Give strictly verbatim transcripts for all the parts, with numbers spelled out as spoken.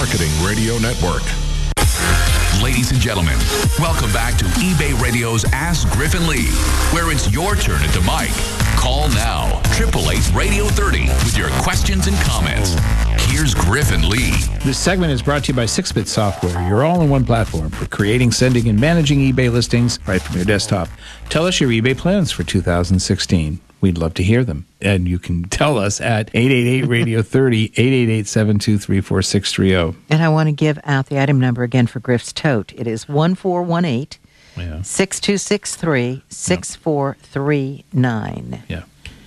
Marketing Radio Network. Ladies and gentlemen, welcome back to eBay Radio's Ask Griffin Lee, where it's your turn at the mic. Call now, eight eight eight, radio thirty, with your questions and comments. Here's Griffin Lee. This segment is brought to you by six bit Software, your all-in-one platform for creating, sending, and managing eBay listings right from your desktop. Tell us your eBay plans for two thousand sixteen. We'd love to hear them. And you can tell us at eight eight eight, radio thirty, eight eight eight, seven two three, four six three zero. And I want to give out the item number again for Griff's tote. It is one four one eight, Yeah. six two six three, six four three nine. Yeah.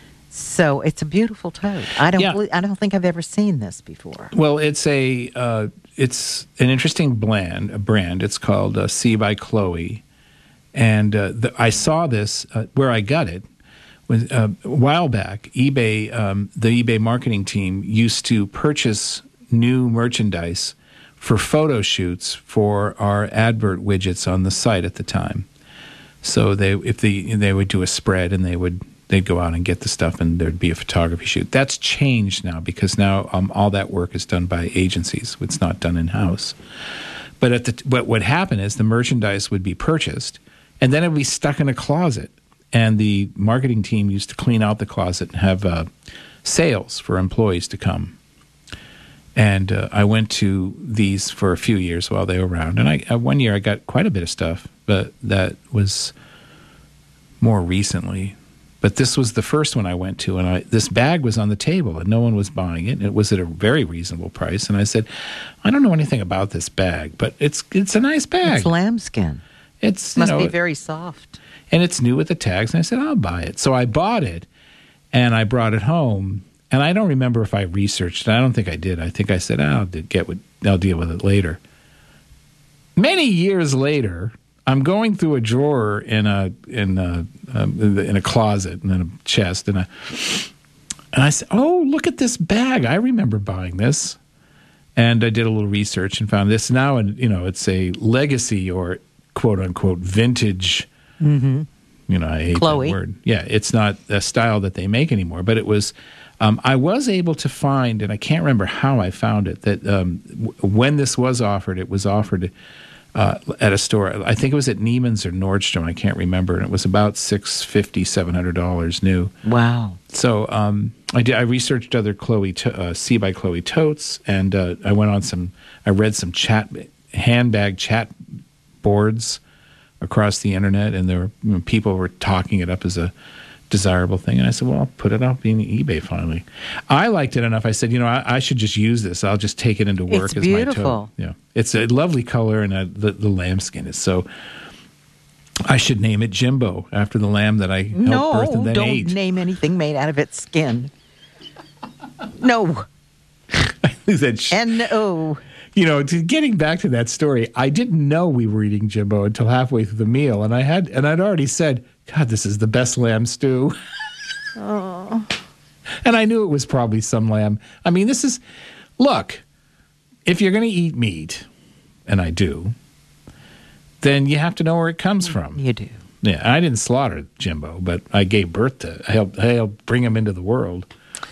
So it's a beautiful tote. I don't. Yeah. believe, I don't think I've ever seen this before. Well, it's a uh, it's an interesting blend, a brand. It's called uh, C by Chloe, and uh, the, I saw this uh, where I got it was uh, a while back. eBay, um, the eBay marketing team used to purchase new merchandise for photo shoots for our advert widgets on the site at the time. So they if they they would do a spread and they would. They'd go out and get the stuff, and there'd be a photography shoot. That's changed now because now um, all that work is done by agencies. It's not done in-house. But at the what would happen is the merchandise would be purchased, and then it would be stuck in a closet. And the marketing team used to clean out the closet and have uh, sales for employees to come. And uh, I went to these for a few years while they were around. And I uh, one year I got quite a bit of stuff, but that was more recently. But this was the first one I went to, and I, this bag was on the table, and no one was buying it. It was at a very reasonable price, and I said, "I don't know anything about this bag, but it's it's a nice bag. It's lambskin. It's you Must know, be very soft. and it's new with the tags." And I said, "I'll buy it." So I bought it, and I brought it home. And I don't remember if I researched it. I don't think I did. I think I said, "I'll get with, I'll deal with it later." Many years later, I'm going through a drawer in a in a um, in a closet and in a chest, and I and I said, "Oh, look at this bag! I remember buying this." And I did a little research and found this now, and you know, it's a legacy or quote unquote vintage. Mm-hmm. You know, I hate Chloe. that word. Yeah, it's not a style that they make anymore, but it was. Um, I was able to find, and I can't remember how I found it, that um, w- when this was offered, it was offered. Uh, at a store, I think it was at Neiman's or Nordstrom. I can't remember, and it was about six fifty, seven hundred dollars new. Wow! So um, I did. I researched other Chloe to, uh, C by Chloe totes, and uh, I went on some. I read some chat handbag chat boards across the internet, and there were you know, people were talking it up as a desirable thing. And I said, "Well, I'll put it up in eBay finally." I liked it enough. I said, "You know, I, I should just use this. I'll just take it into work It's as beautiful. my tote." Yeah, it's a lovely color, and uh the, the lambskin is so. I should name it Jimbo after the lamb that I helped No, birth and then don't ate. name anything made out of its skin. No, That sh- and no. you know, to getting back to that story, I didn't know we were eating Jimbo until halfway through the meal, and I had, and I'd already said, "God, this is the best lamb stew." Oh. And I knew it was probably some lamb. I mean, this is, look, if you're going to eat meat, and I do, then you have to know where it comes from. You do. Yeah, I didn't slaughter Jimbo, but I gave birth to, I helped, I helped bring him into the world.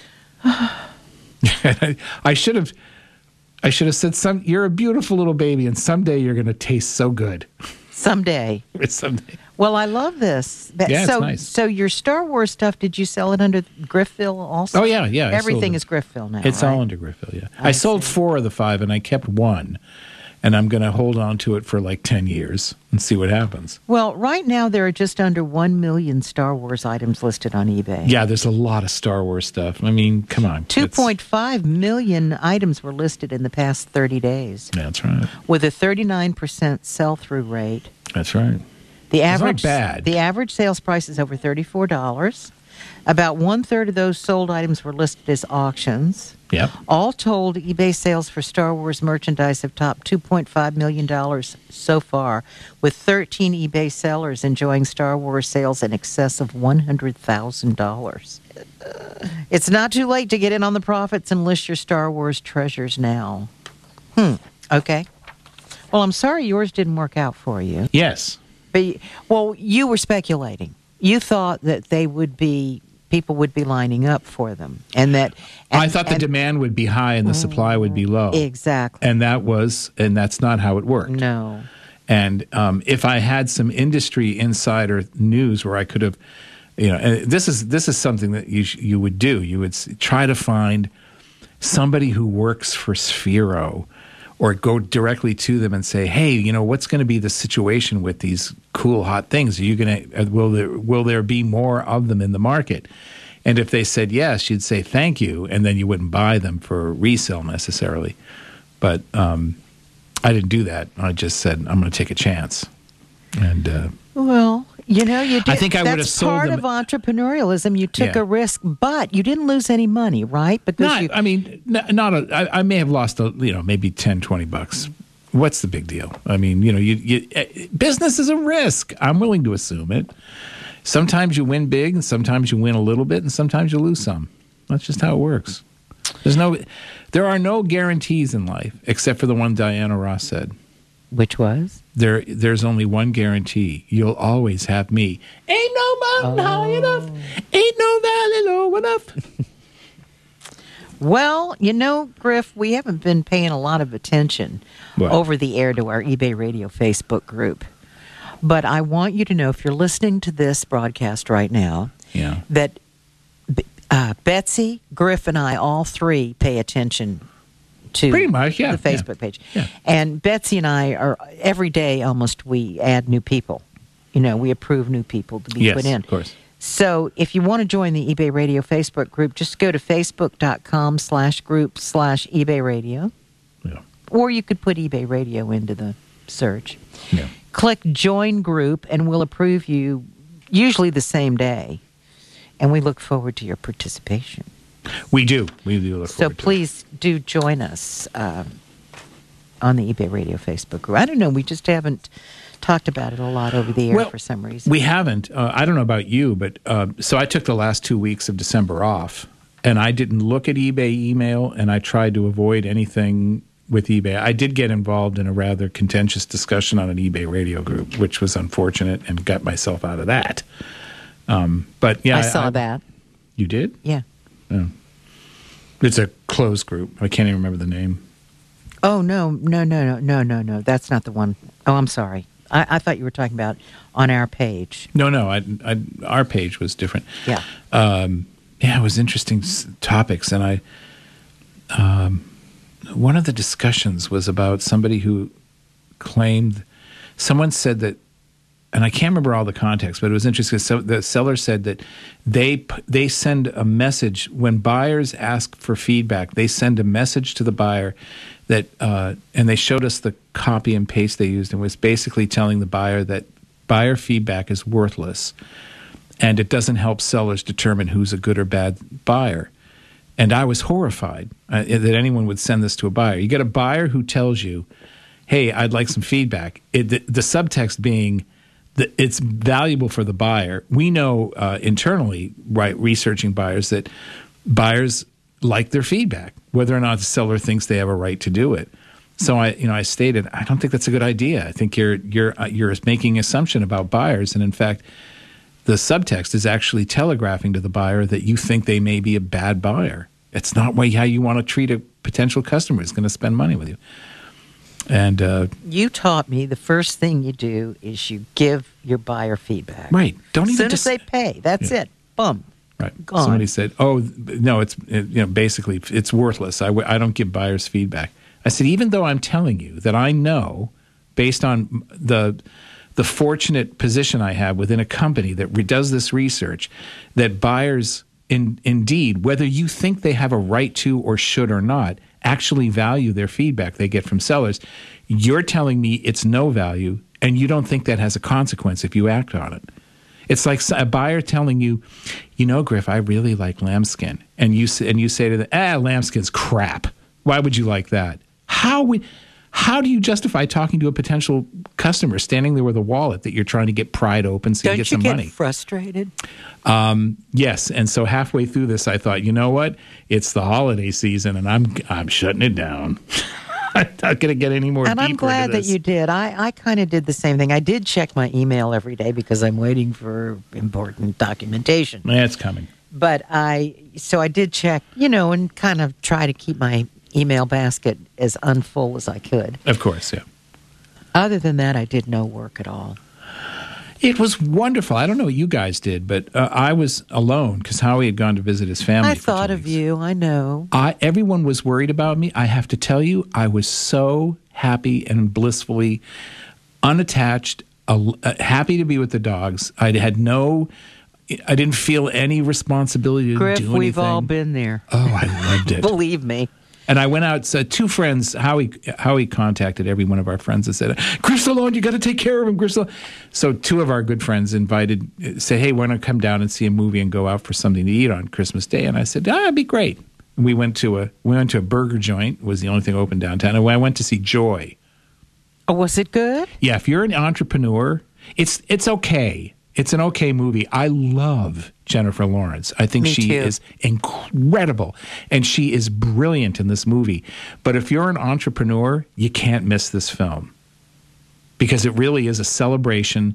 I, I should have. I should have said, "Some, you're a beautiful little baby, and someday you're going to taste so good." Someday. someday. Well, I love this. But- Yeah, it's so, nice. so your Star Wars stuff, did you sell it under Griffville also? Oh yeah, yeah. I Everything sold is it. Griffville now. It's right? all under Griffville. Yeah, I I, sold see. four of the five, and I kept one, and I'm going to hold on to it for like ten years and see what happens. Well, right now there are just under one million Star Wars items listed on eBay. Yeah, there's a lot of Star Wars stuff. I mean, come on. two It's- point five million items were listed in the past thirty days, That's right. with a thirty-nine percent sell-through rate. That's right. The It's not average bad. The average sales price is over thirty-four dollars. About one-third of those sold items were listed as auctions. Yep. All told, eBay sales for Star Wars merchandise have topped two point five million dollars so far, with thirteen eBay sellers enjoying Star Wars sales in excess of one hundred thousand dollars. It's not too late to get in on the profits and list your Star Wars treasures now. Hmm. Okay. Well, I'm sorry yours didn't work out for you. Yes. But, well, you were speculating. You thought that they would be people would be lining up for them, and that and, I thought the and, demand would be high and the supply would be low. Exactly. And that was, and that's not how it worked. No. And um, if I had some industry insider news where I could have, you know, and this is this is something that you sh- you would do. You would s- try to find somebody who works for Sphero, or go directly to them and say, "Hey, you know, what's going to be the situation with these cool hot things? Are you going to will there will there be more of them in the market?" And if they said yes, you'd say thank you, and then you wouldn't buy them for resale necessarily. But um, I didn't do that. I just said I'm going to take a chance. And uh, well, you know, you did. I think I would have that's sold part them- of entrepreneurialism. You took Yeah. a risk, but you didn't lose any money, right? Because not, you, I mean, n- not a. I, I may have lost a, you know, maybe ten, twenty bucks. What's the big deal? I mean, you know, you, you eh, business is a risk. I'm willing to assume it. Sometimes you win big, and sometimes you win a little bit, and sometimes you lose some. That's just how it works. There's no, there are no guarantees in life except for the one Diana Ross said. which was There, there's only one guarantee. You'll always have me. Ain't no mountain high enough. Ain't no valley low enough. well, you know, Griff, we haven't been paying a lot of attention What? over the air to our eBay Radio Facebook group, but I want you to know, if you're listening to this broadcast right now, Yeah. that uh, Betsy, Griff, and I, all three, pay attention to Pretty much, yeah, the yeah. Facebook page. Yeah. And Betsy and I are, every day almost, we add new people. You know, we approve new people to be Yes, put in. of course. So if you want to join the eBay Radio Facebook group, just go to facebook.com slash group slash eBay Radio. Yeah. Or you could put eBay Radio into the search. Yeah. Click Join Group, and we'll approve you usually the same day. And we look forward to your participation. We do. We do look So forward to it. please do join us um, on the eBay Radio Facebook group. I don't know, we just haven't talked about it a lot over the air Well, for some reason. We haven't. Uh, I don't know about you, but uh, so I took the last two weeks of December off, and I didn't look at eBay email, and I tried to avoid anything with eBay. I did get involved in a rather contentious discussion on an eBay radio group, which was unfortunate, and got myself out of that. Um, but yeah, I saw that. You did? Yeah. Oh. It's a closed group. I can't even remember the name. Oh, no, no, no, no, no, no, no. That's not the one. Oh, I'm sorry. I, I thought you were talking about on our page. No, no. I, I, our page was different. Yeah. Um, yeah, it was interesting s- topics, and I. Um, one of the discussions was about somebody who claimed, someone said that, and I can't remember all the context, but it was interesting. So the seller said that they p- they send a message when buyers ask for feedback. They send a message to the buyer that, uh, and they showed us the copy and paste they used, and was basically telling the buyer that buyer feedback is worthless, and it doesn't help sellers determine who's a good or bad buyer. And I was horrified uh, that anyone would send this to a buyer. You get a buyer who tells you, "Hey, I'd like some feedback." It, the, the subtext being that it's valuable for the buyer. We know uh, internally, right, researching buyers, that buyers like their feedback, whether or not the seller thinks they have a right to do it. So I, you know, I stated, I don't think that's a good idea. I think you're you're uh, you're making an assumption about buyers, and in fact, the subtext is actually telegraphing to the buyer that you think they may be a bad buyer. It's not way how you want to treat a potential customer who's going to spend money with you. And uh, You taught me the first thing you do is you give your buyer feedback. right, don't As even soon dis- as they pay, that's Yeah. it. Boom. right. Gone. Somebody said, "Oh, no, it's it, you know basically it's worthless. I, w- I don't give buyers feedback." I said, even though I'm telling you that I know, based on the the fortunate position I have within a company that re- does this research, that buyers, in, indeed, whether you think they have a right to or should or not, actually value their feedback they get from sellers. You're telling me it's no value, and you don't think that has a consequence if you act on it. It's like a buyer telling you, you know, Griff, I really like lambskin, and you s- and you say to them, ah, lambskin's crap. Why would you like that? How would How do you justify talking to a potential customer standing there with a wallet that you're trying to get pried open so Don't you get you some get money? frustrated? Um, yes, and so halfway through this, I thought, you know what? It's the holiday season, and I'm I'm shutting it down. I'm not going to get any more. And I'm deeper glad into that this. you did. I, I kind of did the same thing. I did check my email every day because I'm waiting for important documentation. Yeah, it's coming. But I, so I did check, you know, and kind of try to keep my email basket as unfull as I could. Of course, yeah. Other than that, I did no work at all. It was wonderful. I don't know what you guys did, but uh, I was alone because Howie had gone to visit his family. I for thought two of weeks. you. I know. I, everyone was worried about me. I have to tell you, I was so happy and blissfully unattached, uh, uh, happy to be with the dogs. I had no, I didn't feel any responsibility to Griff, do anything. we've all been there. Oh, I loved it. Believe me. And I went out, so two friends, Howie, Howie contacted every one of our friends and said, Griff's alone, you got to take care of him, Griff's alone. So two of our good friends invited, said, hey, why don't you come down and see a movie and go out for something to eat on Christmas Day? And I said, ah, that'd be great. And we went to a we went to a burger joint, was the only thing open downtown. And I went to see Joy. Oh, was it good? Yeah, if you're an entrepreneur, it's it's okay. It's an okay movie. I love Jennifer Lawrence. I think Me she too. is incredible, and she is brilliant in this movie. But if you're an entrepreneur, you can't miss this film because it really is a celebration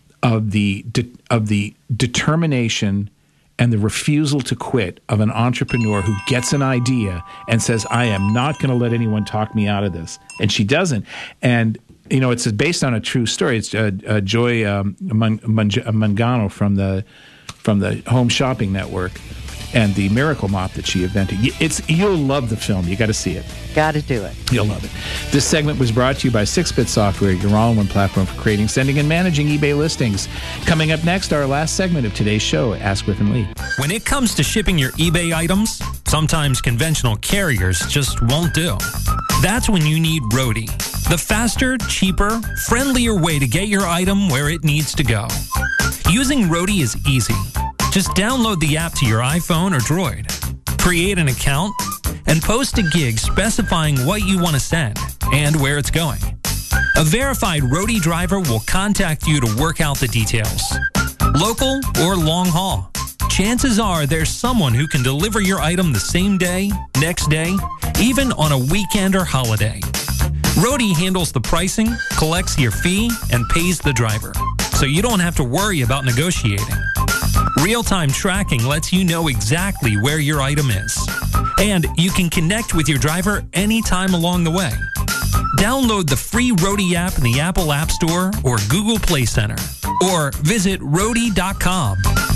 of the de- of the determination and the refusal to quit of an entrepreneur who gets an idea and says, I am not going to let anyone talk me out of this. And she doesn't. And you know, it's based on a true story. It's uh, uh, Joy um, Mun- Mun- Mangano from the from the Home Shopping Network, and the Miracle Mop that she invented. It's you'll love the film. You got to see it. Got to do it. You'll love it. This segment was brought to you by six bit Software, your all-in-one platform for creating, sending, and managing eBay listings. Coming up next, our last segment of today's show, Ask Griffin Lee. When it comes to shipping your eBay items, sometimes conventional carriers just won't do. That's when you need Roadie, the faster, cheaper, friendlier way to get your item where it needs to go. Using Roadie is easy. Just download the app to your iPhone or Droid, create an account, and post a gig specifying what you want to send and where it's going. A verified Roadie driver will contact you to work out the details. Local or long haul, chances are there's someone who can deliver your item the same day, next day, even on a weekend or holiday. Roadie handles the pricing, collects your fee, and pays the driver, so you don't have to worry about negotiating. Real-time tracking lets you know exactly where your item is, and you can connect with your driver anytime along the way. Download the free Roadie app in the Apple App Store or Google Play Center, or visit roadie dot com.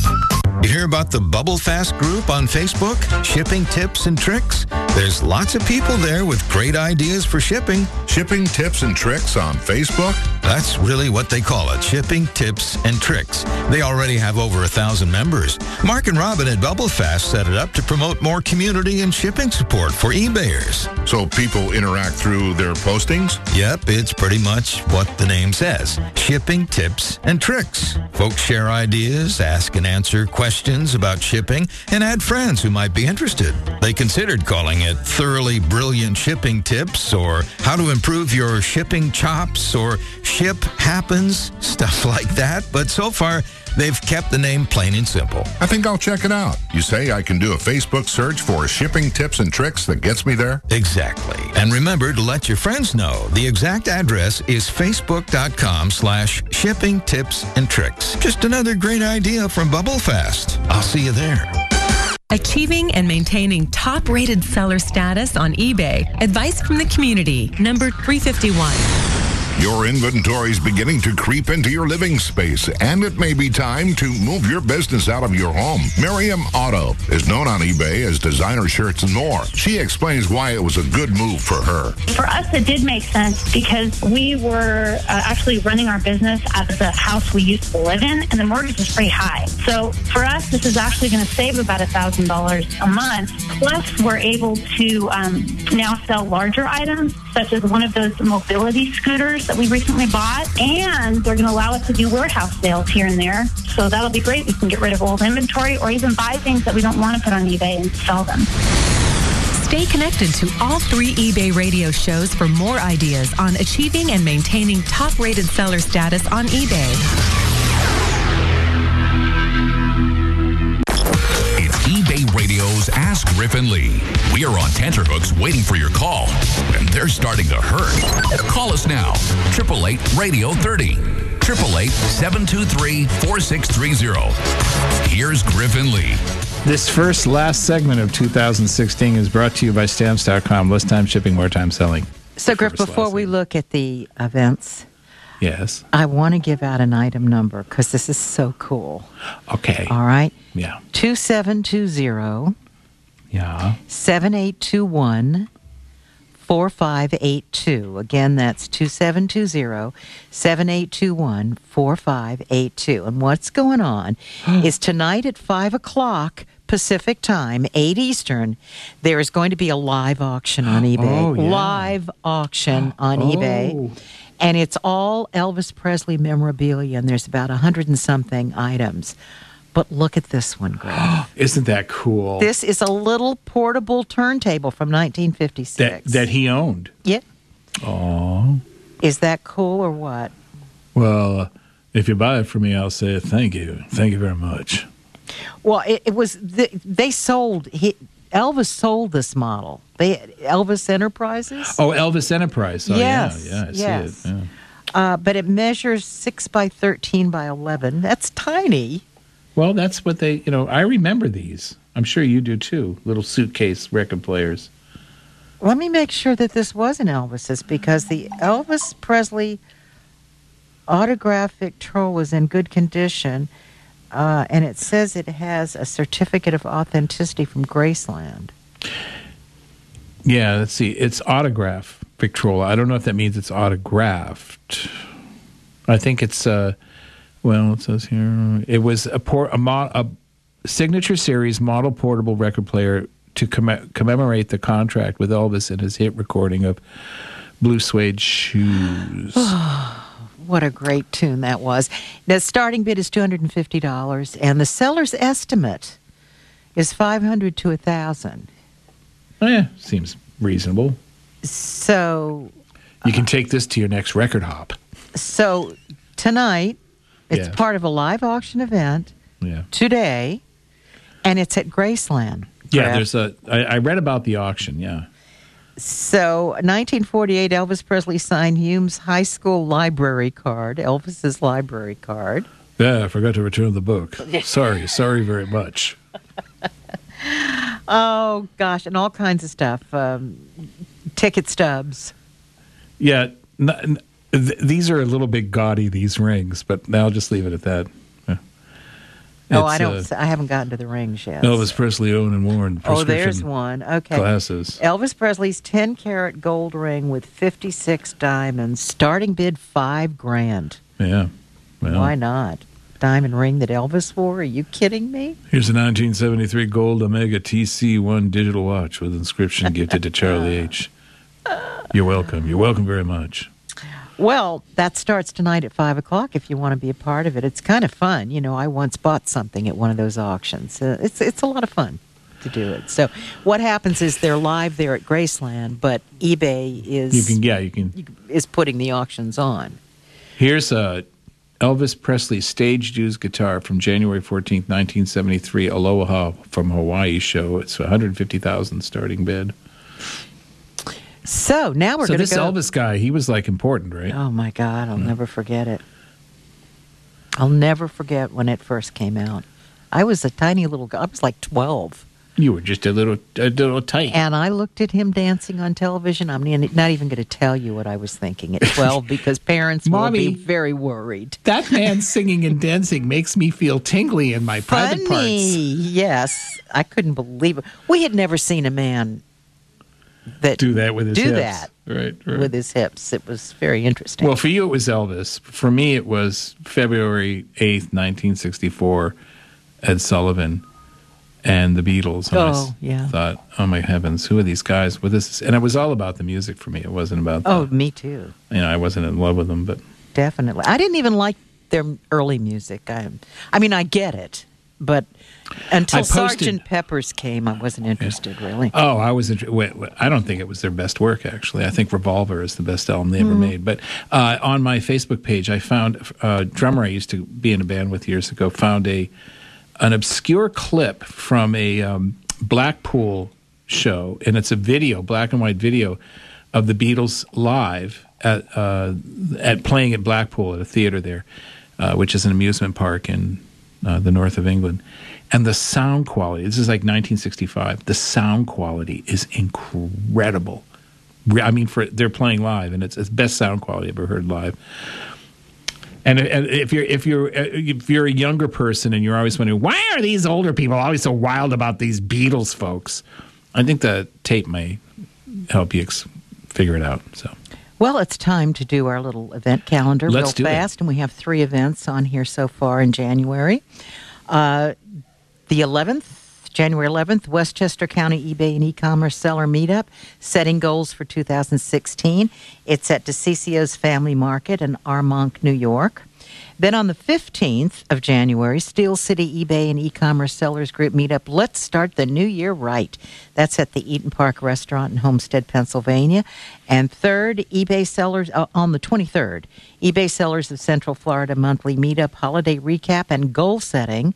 You hear about the Bubble Fast group on Facebook? Shipping tips and tricks? There's lots of people there with great ideas for shipping. Shipping tips and tricks on Facebook? That's really what they call it, shipping tips and tricks. They already have over a thousand members. Mark and Robin at Bubble Fast set it up to promote more community and shipping support for eBayers. So people interact through their postings? Yep, it's pretty much what the name says, shipping tips and tricks. Folks share ideas, ask and answer questions about shipping, and add friends who might be interested. They considered calling it Thoroughly Brilliant Shipping Tips, or How to Improve Your Shipping Chops, or Ship Happens, stuff like that. But so far, they've kept the name plain and simple. I think I'll check it out. You say I can do a Facebook search for shipping tips and tricks that gets me there? Exactly. And remember to let your friends know. The exact address is facebook.com slash shipping tips and tricks. Just another great idea from Bubble Fast. I'll see you there. Achieving and maintaining top-rated seller status on eBay. Advice from the community, number three fifty-one. Your inventory's beginning to creep into your living space, and it may be time to move your business out of your home. Miriam Otto is known on eBay as Designer Shirts and More. She explains why it was a good move for her. For us, it did make sense because we were uh, actually running our business out of the house we used to live in, and the mortgage was pretty high. So for us, this is actually going to save about one thousand dollars a month. Plus, we're able to um, now sell larger items, such as one of those mobility scooters that we recently bought, and they're going to allow us to do warehouse sales here and there. So that'll be great. We can get rid of old inventory or even buy things that we don't want to put on eBay and sell them. Stay connected to all three eBay radio shows for more ideas on achieving and maintaining top-rated seller status on eBay. It's eBay Radio's Ask Griffin Lee. We are on tenterhooks waiting for your call, and they're starting to hurt. Call us now, eight eight eight, radio thirty. eight eight eight, seven two three, four six three zero. Here's Griffin Lee. This first last segment of two thousand sixteen is brought to you by Stamps dot com. Less time shipping, more time selling. So, Griff, First before last we segment. look at the events, Yes. I want to give out an item number because this is so cool. Okay. All right? Yeah. two seven two zero, Yeah. seven eight two one, four five eight two. Again, that's two seven two zero, seven eight two one, four five eight two. And what's going on is tonight at five o'clock Pacific time, eight Eastern, there is going to be a live auction on eBay. Oh, yeah. Live auction on Oh. eBay. And it's all Elvis Presley memorabilia, and there's about a hundred and something items. But look at this one, Greg. Isn't that cool? This is a little portable turntable from nineteen that fifty-six. that he owned. Yeah. Oh. Is that cool or what? Well, uh, if you buy it for me, I'll say thank you. Thank you very much. Well, it, it was the, they sold he, Elvis sold this model. They Elvis Enterprises. Oh, Elvis Enterprise. Oh, Yes, yeah, yeah, I yes. see it. Yeah. Uh, but it measures six by thirteen by eleven. That's tiny. Well, that's what they, you know, I remember these. I'm sure you do too. Little suitcase record players. Let me make sure that this wasn't Elvis's because the Elvis Presley autograph Victrola was in good condition, uh, and it says it has a certificate of authenticity from Graceland. Yeah, let's see. It's autograph Victrola. I don't know if that means it's autographed. I think it's, uh, well, it says here, it was a, por- a, mo- a signature series model portable record player to comm- commemorate the contract with Elvis and his hit recording of Blue Suede Shoes. What a great tune that was. The starting bid is two hundred fifty dollars, and the seller's estimate is five hundred dollars to one thousand dollars. Oh, yeah, seems reasonable. So, You can take this to your next record hop. so tonight, it's Yeah. part of a live auction event Yeah. today, and it's at Graceland. Yeah, Brad. there's a. I, I read about the auction. Yeah. So, nineteen forty-eight, Elvis Presley signed Hume's high school library card, Elvis's library card. Yeah, I forgot to return the book. Sorry, sorry very much. Oh, gosh, and all kinds of stuff. Um, ticket stubs. Yeah, n- n- th- these are a little bit gaudy, these rings, but I'll just leave it at that. Yeah. Oh, It's, I don't. uh, I haven't gotten to the rings yet. Elvis Presley owned and worn Oh, there's prescription one. Okay. glasses. Elvis Presley's ten carat gold ring with fifty-six diamonds. Starting bid five grand. Yeah. Well, Why not? Diamond ring that Elvis wore? Are you kidding me? here's a nineteen seventy-three gold Omega T C one digital watch with inscription gifted to Charlie H. You're welcome. You're welcome very much. Well, that starts tonight at five o'clock if you want to be a part of it. It's kind of fun. You know, I once bought something at one of those auctions. Uh, it's, it's a lot of fun to do it. So what happens is they're live there at Graceland, but eBay is, You can, yeah, you can. is putting the auctions on. Here's a Elvis Presley stage used guitar from January fourteenth, nineteen seventy-three, Aloha from Hawaii show. It's one hundred fifty thousand dollars starting bid. So now we're So going to this go. Elvis guy, he was like important, right? Oh, my God. I'll never forget it. I'll never forget when it first came out. I was a tiny little guy. I was like twelve. You were just a little, a little tight. And I looked at him dancing on television. I'm not even going to tell you what I was thinking at twelve because parents will Mommy. be very worried. That man singing and dancing makes me feel tingly in my private Funny. parts. Yes. I couldn't believe it. We had never seen a man that Do that with his do hips. that Right, right. with his hips. It was very interesting. Well, for you, it was Elvis. For me, it was February eighth, nineteen sixty-four, Ed Sullivan and the Beatles. And I Oh, s- yeah. thought, oh, my heavens, who are these guys? What is this? And it was all about the music for me. It wasn't about, the, oh, me too. you know, I wasn't in love with them, but Definitely. I didn't even like their early music. I, I mean, I get it, but until I posted- Sergeant Pepper's came, I wasn't interested, really. oh, I was. Int- wait, wait, I don't think it was their best work. Actually, I think Revolver is the best album they ever made. But uh, on my Facebook page, I found a drummer I used to be in a band with years ago. Found a an obscure clip from a um, Blackpool show, and it's a video, black and white video, of the Beatles live at uh, at playing at Blackpool at a theater there, uh, which is an amusement park in uh, the north of England. And the sound quality, this is like nineteen sixty-five, the sound quality is incredible. I mean, for they're playing live, and it's it's best sound quality I've ever heard live. And, and if you're if you're if you're a younger person and you're always wondering why are these older people always so wild about these Beatles folks, I think the tape may help you ex- figure it out. So. Well, it's time to do our little event calendar Let's real do fast, it. and we have three events on here so far in January. Uh, the eleventh, January eleventh, Westchester County eBay and e-commerce seller meetup, setting goals for two thousand sixteen. It's at DeCicio's Family Market in Armonk, New York. Then on the fifteenth of January, Steel City eBay and e-commerce sellers group meetup. Let's start the new year right. That's at the Eaton Park Restaurant in Homestead, Pennsylvania. And third, eBay sellers uh, on the twenty-third, eBay Sellers of Central Florida monthly meetup, holiday recap, and goal setting.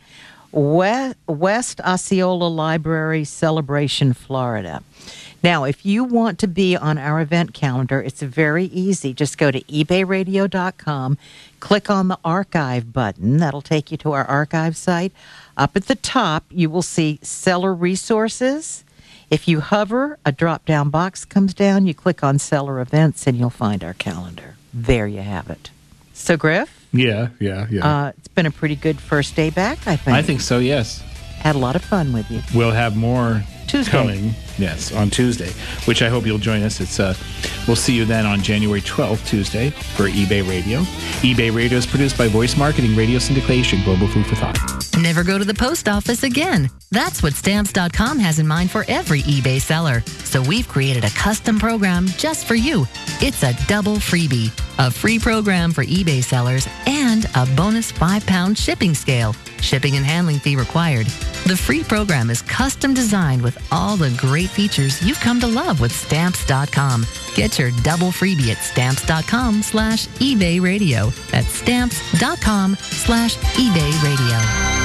West, West Osceola Library, Celebration, Florida. Now, if you want to be on our event calendar, it's very easy. Just go to ebay radio dot com, click on the archive button. That'll take you to our archive site. Up at the top, you will see seller resources. If you hover, a drop-down box comes down. You click on seller events, and you'll find our calendar. There you have it. So, Griff? Yeah, yeah, yeah. Uh, it's been a pretty good first day back, I think. I think so, yes. Had a lot of fun with you. We'll have more Tuesday. coming, yes, on Tuesday, which I hope you'll join us. It's uh, we'll see you then on January twelfth, Tuesday, for eBay Radio. eBay Radio is produced by Voice Marketing, Radio Syndication, Global Food for Thought. Never go to the post office again. That's what Stamps dot com has in mind for every eBay seller. So we've created a custom program just for you. It's a double freebie, a free program for eBay sellers, and a bonus five-pound shipping scale. Shipping and handling fee required. The free program is custom designed with all the great features you've come to love with Stamps dot com. Get your double freebie at Stamps dot com slash eBay radio. That's Stamps dot com slash eBay radio.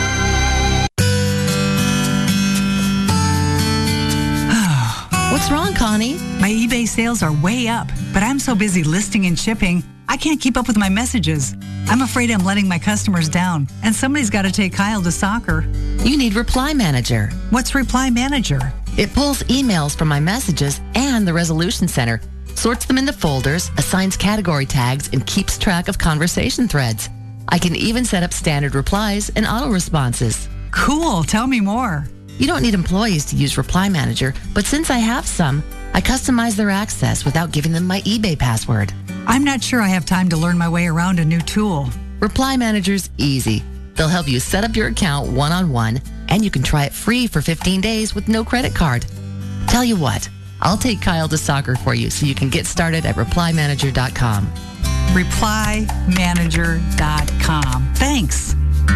What's wrong, Connie? My eBay sales are way up, but I'm so busy listing and shipping, I can't keep up with my messages. I'm afraid I'm letting my customers down, and somebody's got to take Kyle to soccer. You need Reply Manager. What's Reply Manager? It pulls emails from my messages and the Resolution Center, sorts them into folders, assigns category tags, and keeps track of conversation threads. I can even set up standard replies and auto responses. Cool. Tell me more. You don't need employees to use Reply Manager, but since I have some, I customize their access without giving them my eBay password. I'm not sure I have time to learn my way around a new tool. Reply Manager's easy. They'll help you set up your account one-on-one, and you can try it free for fifteen days with no credit card. Tell you what, I'll take Kyle to soccer for you so you can get started at reply manager dot com. reply manager dot com. Thanks.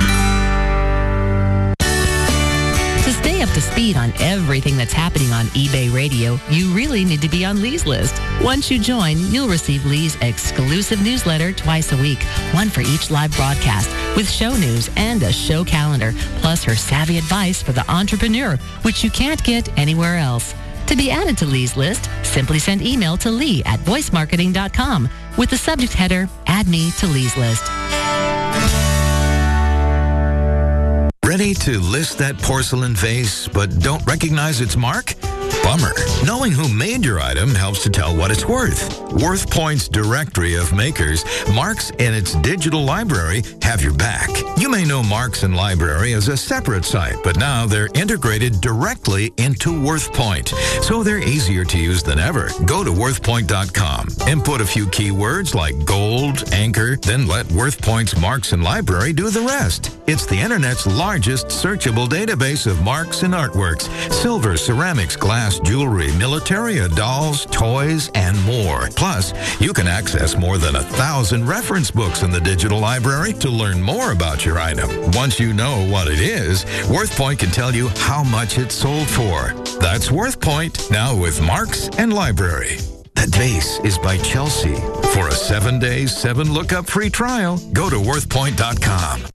To stay up to speed on everything that's happening on eBay Radio, you really need to be on Lee's list. Once you join, you'll receive Lee's exclusive newsletter twice a week, one for each live broadcast, with show news and a show calendar, plus her savvy advice for the entrepreneur, which you can't get anywhere else. To be added to Lee's list, simply send email to Lee at voice marketing dot com with the subject header, Add Me to Lee's List. Ready to list that porcelain vase but don't recognize its mark? Bummer. Knowing who made your item helps to tell what it's worth. WorthPoint's directory of makers, Marks, and its digital library have your back. You may know Marks and Library as a separate site, but now they're integrated directly into WorthPoint, so they're easier to use than ever. Go to worth point dot com, input a few keywords like gold, anchor, then let WorthPoint's Marks and Library do the rest. It's the internet's largest searchable database of marks and artworks, silver, ceramics, glass, jewelry, militaria, dolls, toys, and more. Plus, you can access more than a thousand reference books in the digital library to learn more about your item. Once you know what it is, WorthPoint can tell you how much it's sold for. That's WorthPoint, now with Marks and Library. That vase is by Chelsea. For a seven-day, seven-lookup free trial, go to worth point dot com.